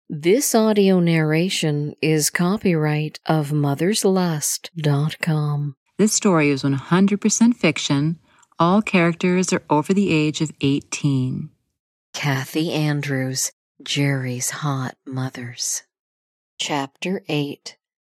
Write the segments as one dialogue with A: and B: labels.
A: This audio narration is copyright of motherslust.com.
B: This story is 100% fiction. All characters are over the age of 18.
A: Kathy Andrews, Jerry's Hot Mothers. Chapter 8.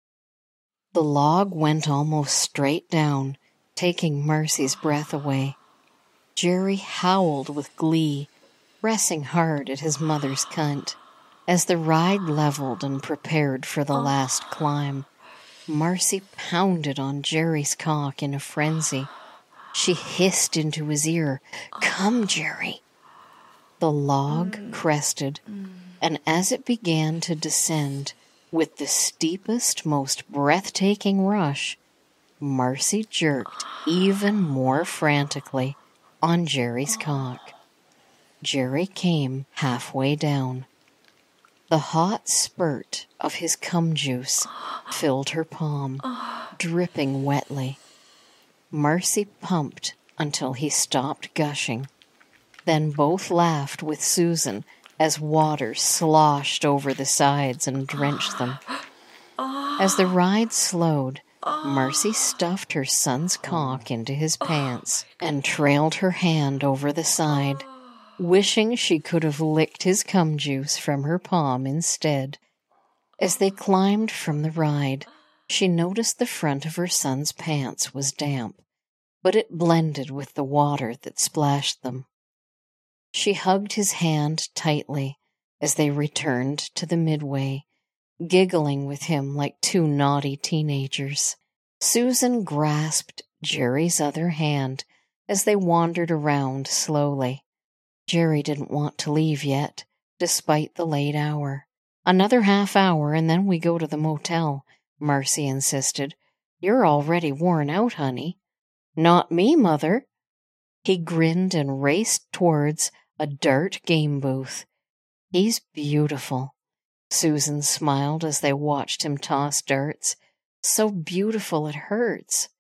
A: The log went almost straight down, taking Marcy's breath away. Jerry howled with glee, pressing hard at his mother's cunt. As the ride leveled and prepared for the last climb, Marcy pounded on Jerry's cock in a frenzy. She hissed into his ear, "Come, Jerry." The log crested, and as it began to descend with the steepest, most breathtaking rush, Marcy jerked even more frantically on Jerry's cock. Jerry came halfway down. The hot spurt of his cum juice filled her palm, dripping wetly. Marcy pumped until he stopped gushing. Then both laughed with Susan as water sloshed over the sides and drenched them. As the ride slowed, Marcy stuffed her son's cock into his pants and trailed her hand over the side, wishing she could have licked his cum juice from her palm instead. As they climbed from the ride, she noticed the front of her son's pants was damp, but it blended with the water that splashed them. She hugged his hand tightly as they returned to the midway, giggling with him like two naughty teenagers. Susan grasped Jerry's other hand as they wandered around slowly. Jerry didn't want to leave yet, despite the late hour. "Another half hour and then we go to the motel," Marcy insisted. "You're already worn out, honey." "Not me, Mother." He grinned and raced towards a dart game booth. "He's beautiful." Susan smiled as they watched him toss darts. "So beautiful it hurts."